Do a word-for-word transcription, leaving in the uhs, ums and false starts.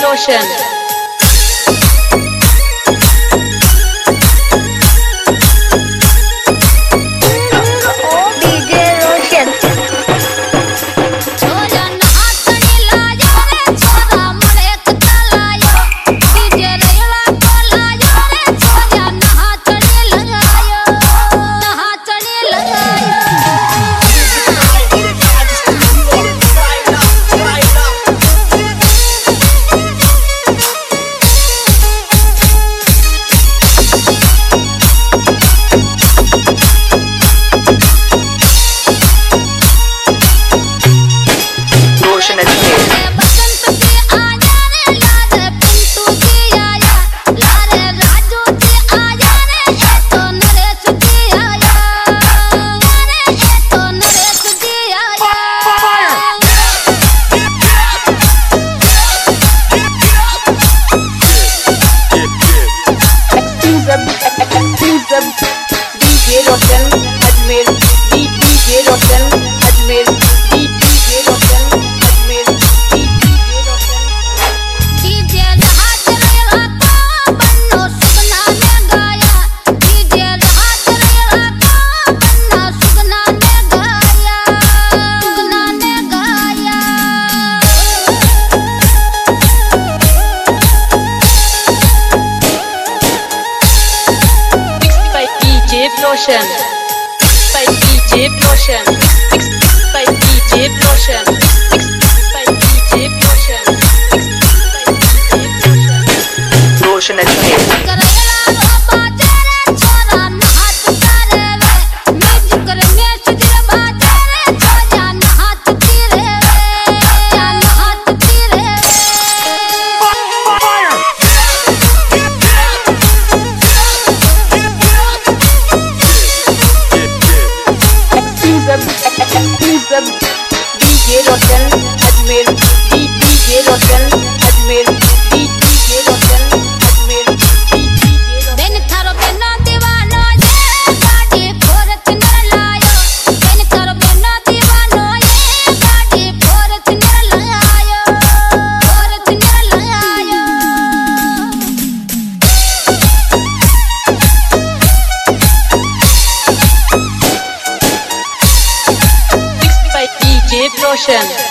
Roshan. D J Roshan Ajmer, D J Roshan Ajmer, D J Roshan Ajmer, D J Roshan. D J रात रेला को बन्नो सुगना ने गाया, D J रात रेला को बन्नो सुगना ने गाया, सुगना ने गाया. Mixed by D J Roshan. Mixed by D J Roshan. Mixed by D J Roshan. Mixed by D J Roshan. Mixed by D J Roshan. Roshan Ajmer. D J Roshan Ajmer, D J Roshan Ajmer, D J Roshan Ajmer, D J Roshan. दिन थारो बिना दीवानो ये गाड़ी फोरत न लायो, दिन थारो बिना दीवानो ये गाड़ी फोरत न लायो, फोरत न लायो. Mixed by D J Roshan.